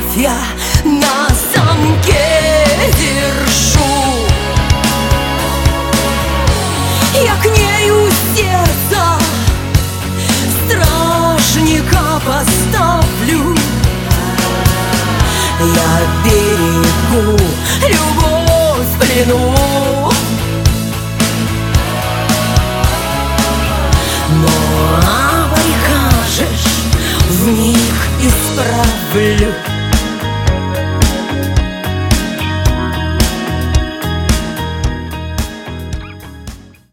любовь я на замке держу. Я к ней у сердца стражника поставлю. Я берегу любовь в плену, но прикажешь, в них исправлю.